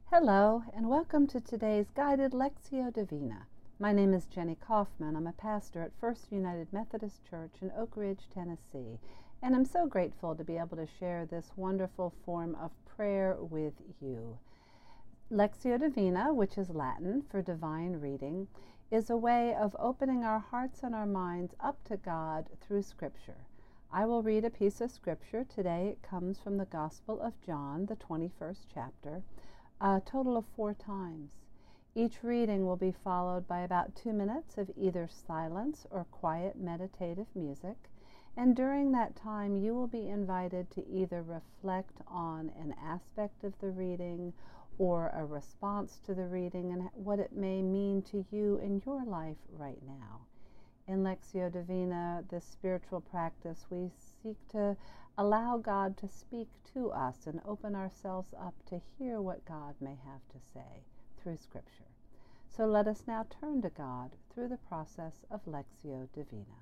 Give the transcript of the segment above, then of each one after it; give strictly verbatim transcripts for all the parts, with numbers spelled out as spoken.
Hello, and welcome to today's guided Lectio Divina. My name is Jenny Kaufman. I'm a pastor at First United Methodist Church in Oak Ridge, Tennessee, and I'm so grateful to be able to share this wonderful form of prayer with you. Lectio Divina, which is Latin for divine reading, is a way of opening our hearts and our minds up to God through Scripture. I will read a piece of Scripture. Today it comes from the Gospel of John, the twenty-first chapter, a total of four times. Each reading will be followed by about two minutes of either silence or quiet meditative music, and during that time you will be invited to either reflect on an aspect of the reading or a response to the reading and what it may mean to you in your life right now. In Lectio Divina, this spiritual practice, we seek to allow God to speak to us and open ourselves up to hear what God may have to say through Scripture. So let us now turn to God through the process of Lectio Divina.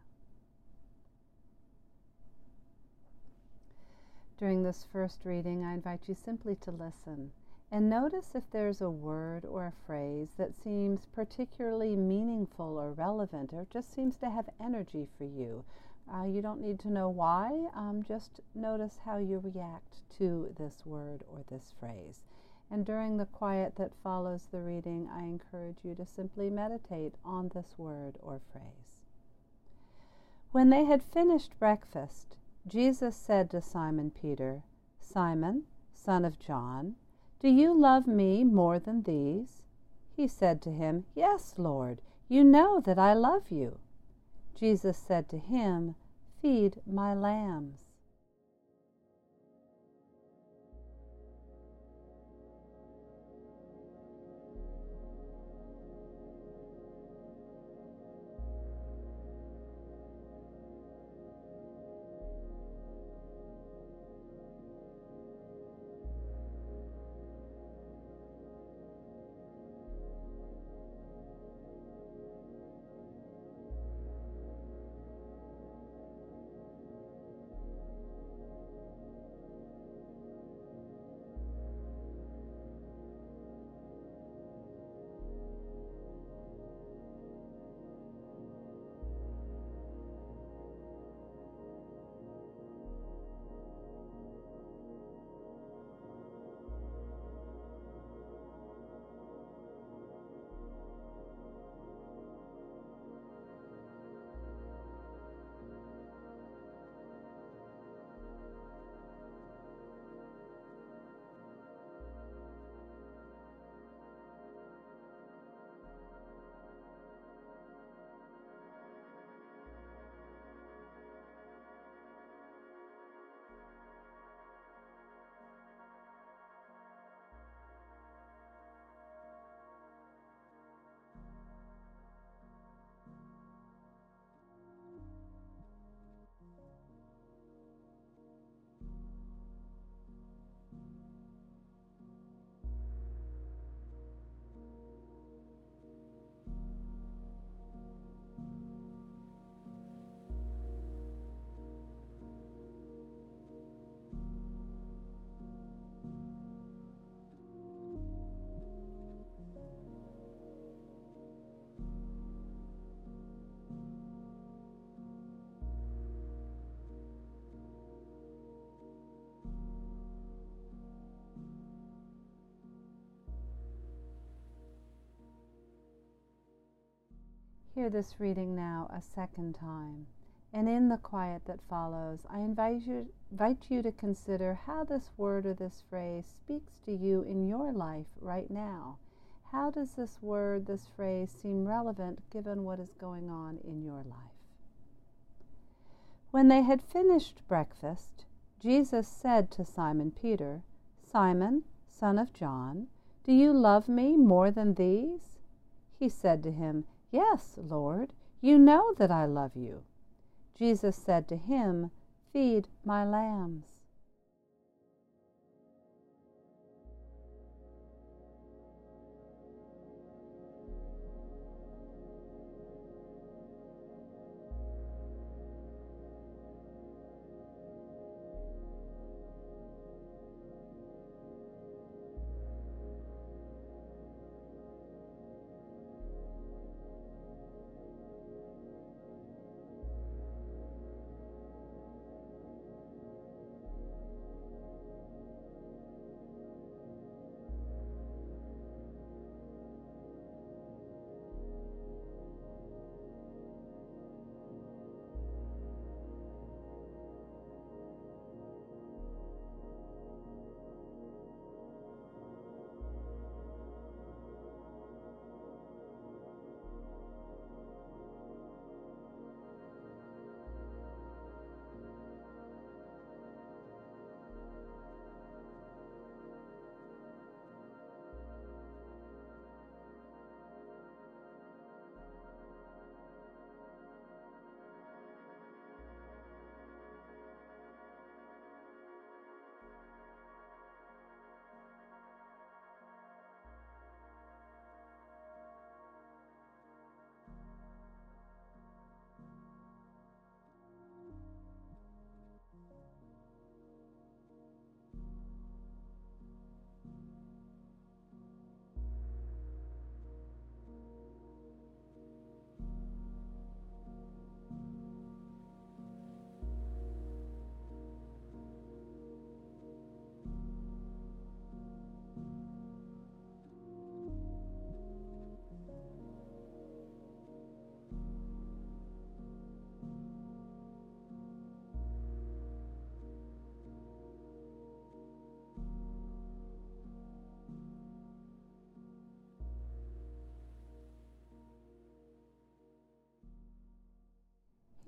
During this first reading, I invite you simply to listen and notice if there's a word or a phrase that seems particularly meaningful or relevant or just seems to have energy for you. Uh, you don't need to know why, um, just notice how you react to this word or this phrase. And during the quiet that follows the reading, I encourage you to simply meditate on this word or phrase. When they had finished breakfast, Jesus said to Simon Peter, "Simon, son of John, do you love me more than these?" He said to him, "Yes, Lord, you know that I love you." Jesus said to him, "Feed my lambs." Hear this reading now a second time, and in the quiet that follows, I invite you, invite you to consider how this word or this phrase speaks to you in your life right now. How does this word, this phrase seem relevant given what is going on in your life? When they had finished breakfast, Jesus said to Simon Peter, "Simon, son of John, do you love me more than these?" He said to him, "Yes, Lord, you know that I love you." Jesus said to him, "Feed my lambs."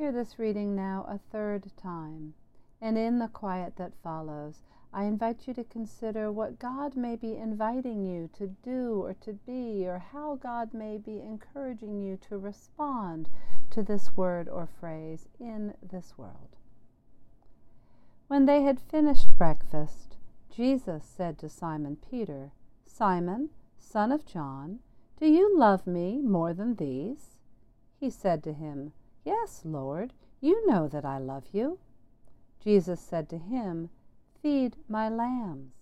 Hear this reading now a third time, and in the quiet that follows, I invite you to consider what God may be inviting you to do or to be, or how God may be encouraging you to respond to this word or phrase in this world. When they had finished breakfast, Jesus said to Simon Peter, "Simon, son of John, do you love me more than these?" He said to him, "Yes, Lord, you know that I love you." Jesus said to him, "Feed my lambs."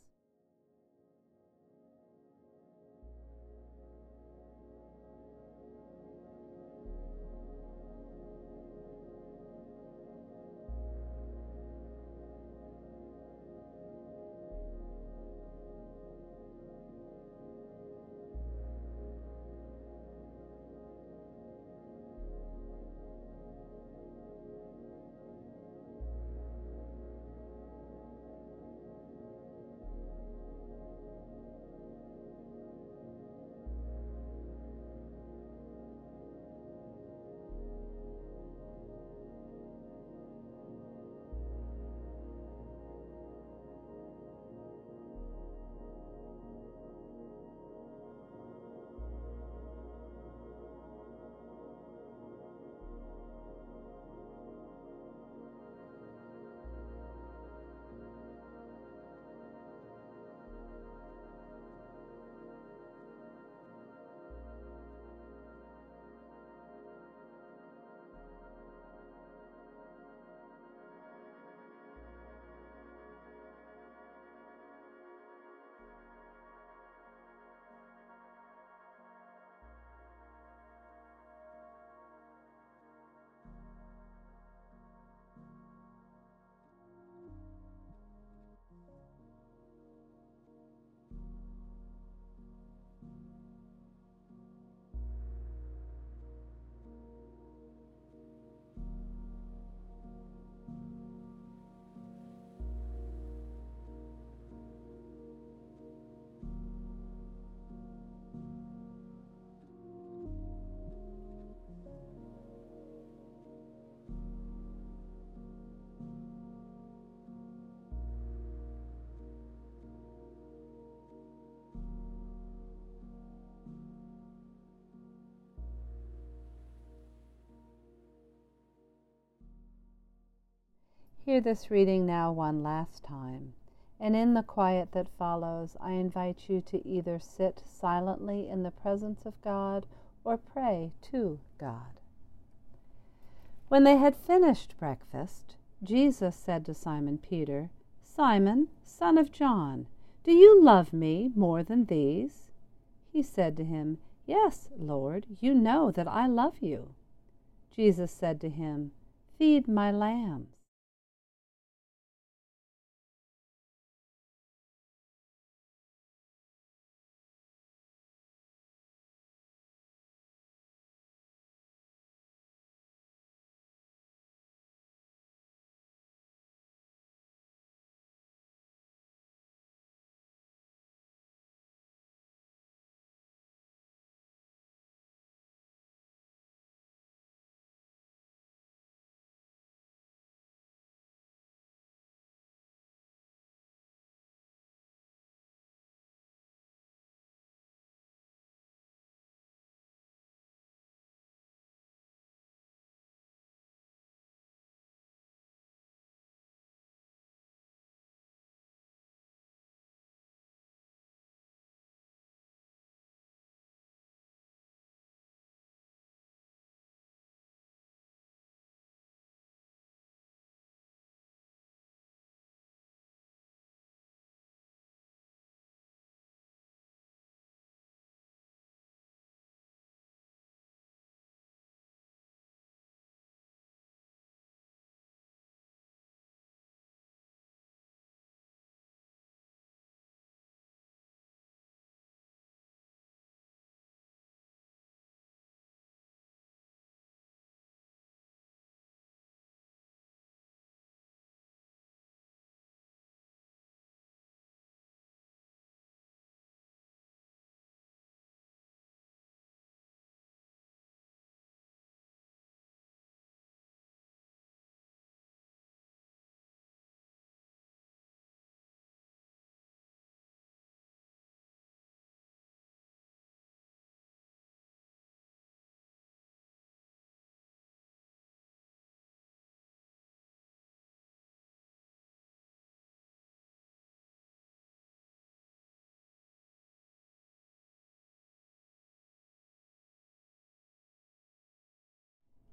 Hear this reading now one last time, and in the quiet that follows, I invite you to either sit silently in the presence of God or pray to God. When they had finished breakfast, Jesus said to Simon Peter, "Simon, son of John, do you love me more than these?" He said to him, "Yes, Lord, you know that I love you." Jesus said to him, "Feed my lambs."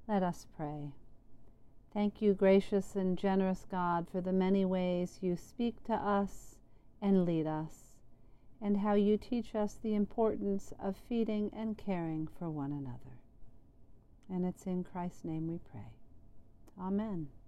Let us pray. Thank you, gracious and generous God, for the many ways you speak to us and lead us, and how you teach us the importance of feeding and caring for one another. And it's in Christ's name we pray. Amen.